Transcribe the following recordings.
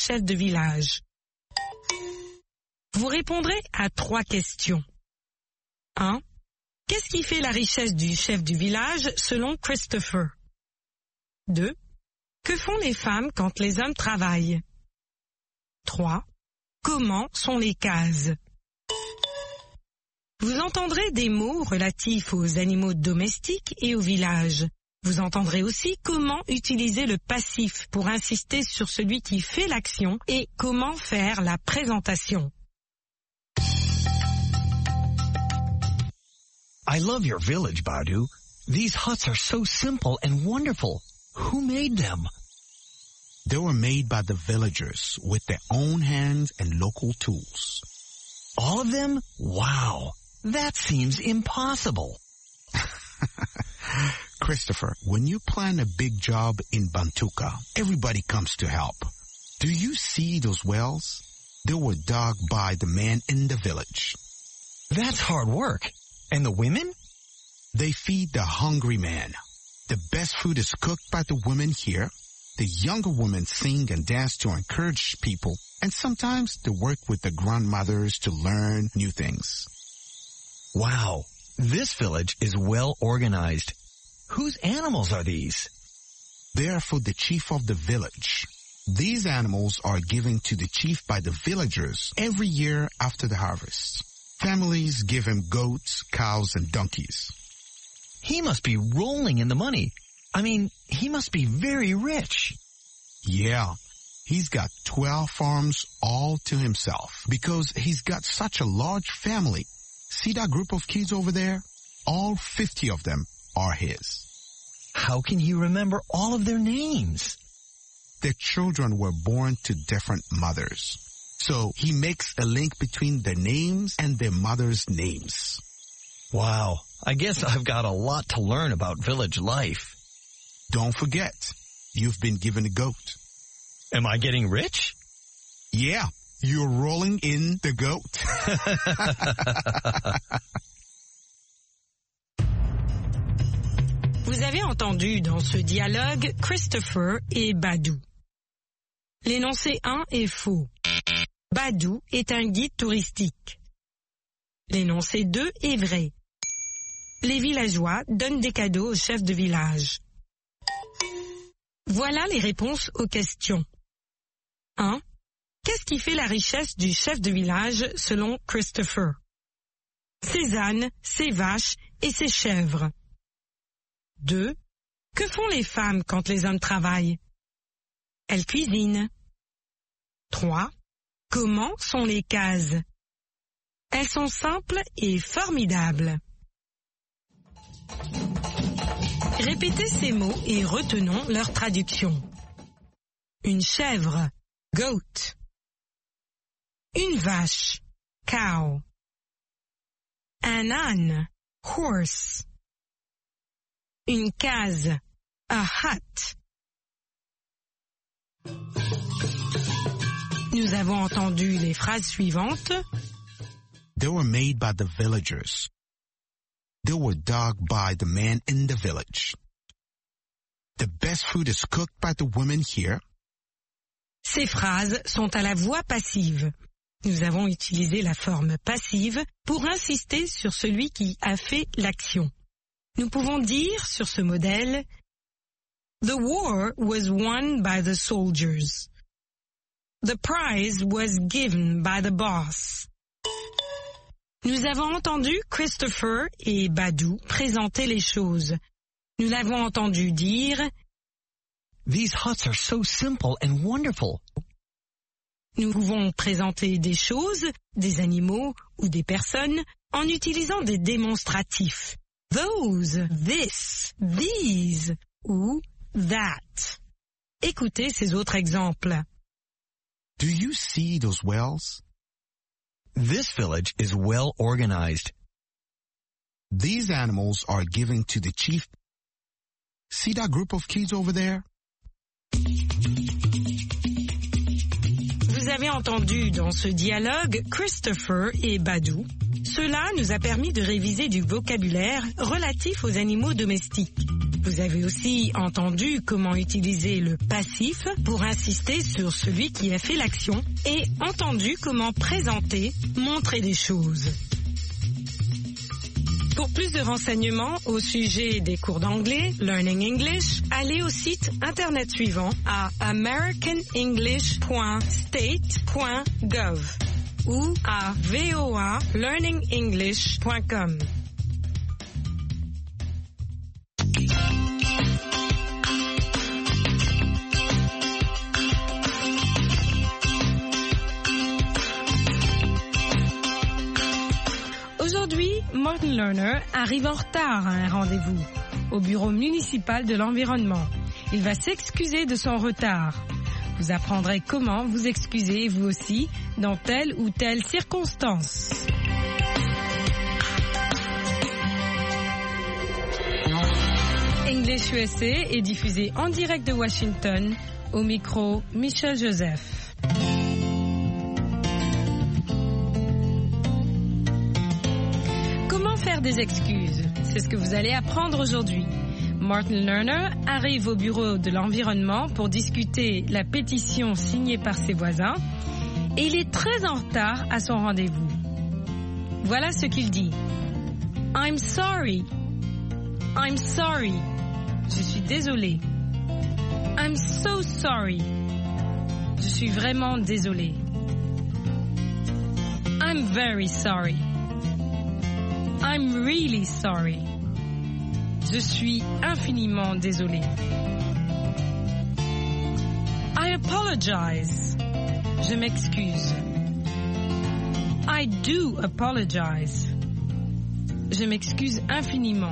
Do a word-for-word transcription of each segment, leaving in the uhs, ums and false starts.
chef de village. Vous répondrez à trois questions. un. Qu'est-ce qui fait la richesse du chef du village selon Christopher? deux. Que font les femmes quand les hommes travaillent? trois. Comment sont les cases? Vous entendrez des mots relatifs aux animaux domestiques et au village. Vous entendrez aussi comment utiliser le passif pour insister sur celui qui fait l'action et comment faire la présentation. I love your village, Badu. These huts are so simple and wonderful. Who made them? They were made by the villagers with their own hands and local tools. All of them? Wow. That seems impossible. Christopher, when you plan a big job in Bantuka, everybody comes to help. Do you see those wells? They were dug by the men in the village. That's hard work. And the women? They feed the hungry man. The best food is cooked by the women here. The younger women sing and dance to encourage people, and sometimes they work with the grandmothers to learn new things. Wow, this village is well organized. Whose animals are these? They are for the chief of the village. These animals are given to the chief by the villagers every year after the harvest. Families give him goats, cows, and donkeys. He must be rolling in the money. I mean, he must be very rich. Yeah, he's got twelve farms all to himself because he's got such a large family. See that group of kids over there? All fifty of them are his. How can he remember all of their names? Their children were born to different mothers. So he makes a link between their names and their mothers' names. Wow, I guess I've got a lot to learn about village life. Don't forget, you've been given a goat. Am I getting rich? Yeah, you're rolling in the goat. Vous avez entendu dans ce dialogue Christopher et Badu. L'énoncé un est faux. Badu est un guide touristique. L'énoncé deux est vrai. Les villageois donnent des cadeaux au chef de village. Voilà les réponses aux questions. un. Qu'est-ce qui fait la richesse du chef de village selon Christopher? Ses ânes, ses vaches et ses chèvres. deux. Que font les femmes quand les hommes travaillent? Elles cuisinent. trois. Comment sont les cases? Elles sont simples et formidables. Répétez ces mots et retenons leur traduction. Une chèvre, goat. Une vache, cow. Un âne, horse. Une case, a hut. Nous avons entendu les phrases suivantes. They were made by the villagers. They were dug by the men in the village. The best food is cooked by the women here. Ces phrases sont à la voix passive. Nous avons utilisé la forme passive pour insister sur celui qui a fait l'action. Nous pouvons dire sur ce modèle « The war was won by the soldiers. The prize was given by the boss. » Nous avons entendu Christopher et Badu présenter les choses. Nous l'avons entendu dire « These huts are so simple and wonderful. » Nous pouvons présenter des choses, des animaux ou des personnes en utilisant des démonstratifs. Those, this, these ou that. Écoutez ces autres exemples. Do you see those wells? This village is well organized. These animals are given to the chief. See that group of kids over there? Vous avez entendu dans ce dialogue Christopher et Badu. Cela nous a permis de réviser du vocabulaire relatif aux animaux domestiques. Vous avez aussi entendu comment utiliser le passif pour insister sur celui qui a fait l'action et entendu comment présenter, montrer des choses. Pour plus de renseignements au sujet des cours d'anglais, Learning English, allez au site internet suivant à american english point state point gov ou à voa learning english point com. Aujourd'hui, Martin Lerner arrive en retard à un rendez-vous au bureau municipal de l'environnement. Il va s'excuser de son retard. Vous apprendrez comment vous excuser vous aussi dans telle ou telle circonstance. English U S A est diffusé en direct de Washington. Au micro, Michel Joseph. Comment faire des excuses? C'est ce que vous allez apprendre aujourd'hui. Martin Lerner arrive au bureau de l'environnement pour discuter la pétition signée par ses voisins et il est très en retard à son rendez-vous. Voilà ce qu'il dit. I'm sorry. I'm sorry. Je suis désolé. I'm so sorry. Je suis vraiment désolé. I'm very sorry. I'm really sorry. Je suis infiniment désolé. I apologize. Je m'excuse. I do apologize. Je m'excuse infiniment.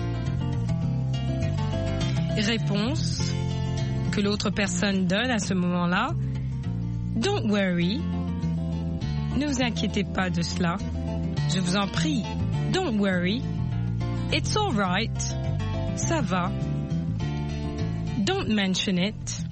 Réponse que l'autre personne donne à ce moment-là. Don't worry. Ne vous inquiétez pas de cela. Je vous en prie. Don't worry. It's all right. Ça va. Don't mention it.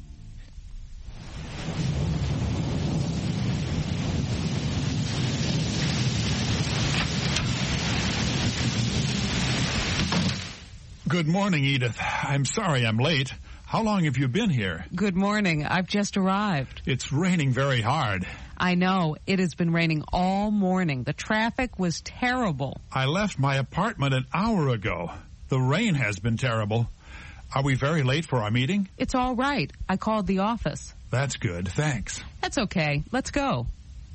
Good morning, Edith. I'm sorry I'm late. How long have you been here? Good morning. I've just arrived. It's raining very hard. I know. It has been raining all morning. The traffic was terrible. I left my apartment an hour ago. The rain has been terrible. Are we very late for our meeting? It's all right. I called the office. That's good. Thanks. That's okay. Let's go.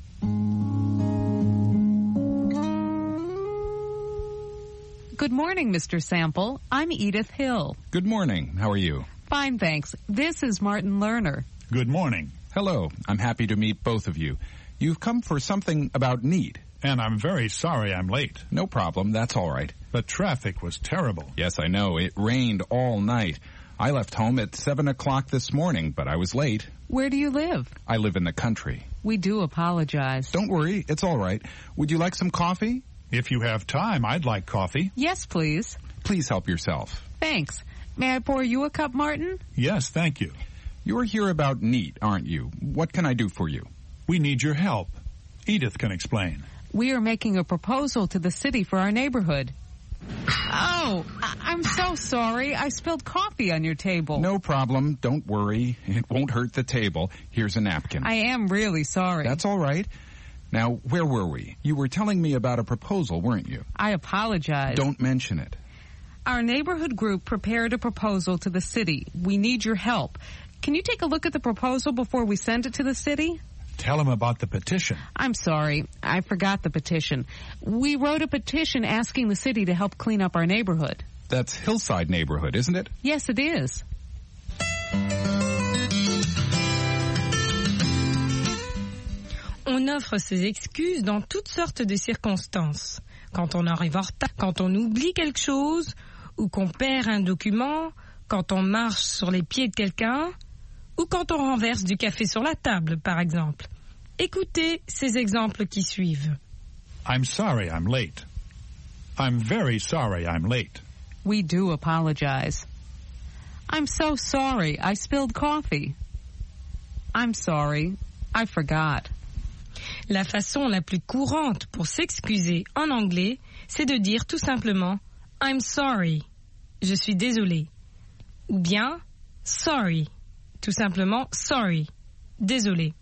Good morning, Mister Sample. I'm Edith Hill. Good morning. How are you? Fine, thanks. This is Martin Lerner. Good morning. Hello. I'm happy to meet both of you. You've come for something about NEAT. And I'm very sorry I'm late. No problem. That's all right. The traffic was terrible. Yes, I know. It rained all night. I left home at seven o'clock this morning, but I was late. Where do you live? I live in the country. We do apologize. Don't worry. It's all right. Would you like some coffee? If you have time, I'd like coffee. Yes, please. Please help yourself. Thanks. May I pour you a cup, Martin? Yes, thank you. You're here about NEAT, aren't you? What can I do for you? We need your help. Edith can explain. We are making a proposal to the city for our neighborhood. Oh, I- I'm so sorry. I spilled coffee on your table. No problem. Don't worry. It won't hurt the table. Here's a napkin. I am really sorry. That's all right. Now, where were we? You were telling me about a proposal, weren't you? I apologize. Don't mention it. Our neighborhood group prepared a proposal to the city. We need your help. Can you take a look at the proposal before we send it to the city? Tell him about the petition. I'm sorry. I forgot the petition. We wrote a petition asking the city to help clean up our neighborhood. That's Hillside neighborhood, isn't it? Yes, it is. On offre ses excuses dans toutes sortes de circonstances. Quand on arrive en retard, quand on oublie quelque chose, ou qu'on perd un document, quand on marche sur les pieds de quelqu'un, ou quand on renverse du café sur la table, par exemple. Écoutez ces exemples qui suivent. I'm sorry I'm late. I'm very sorry I'm late. We do apologize. I'm so sorry I spilled coffee. I'm sorry I forgot. La façon la plus courante pour s'excuser en anglais, c'est de dire tout simplement « I'm sorry ». je suis désolé. Ou bien sorry, tout simplement sorry, désolé.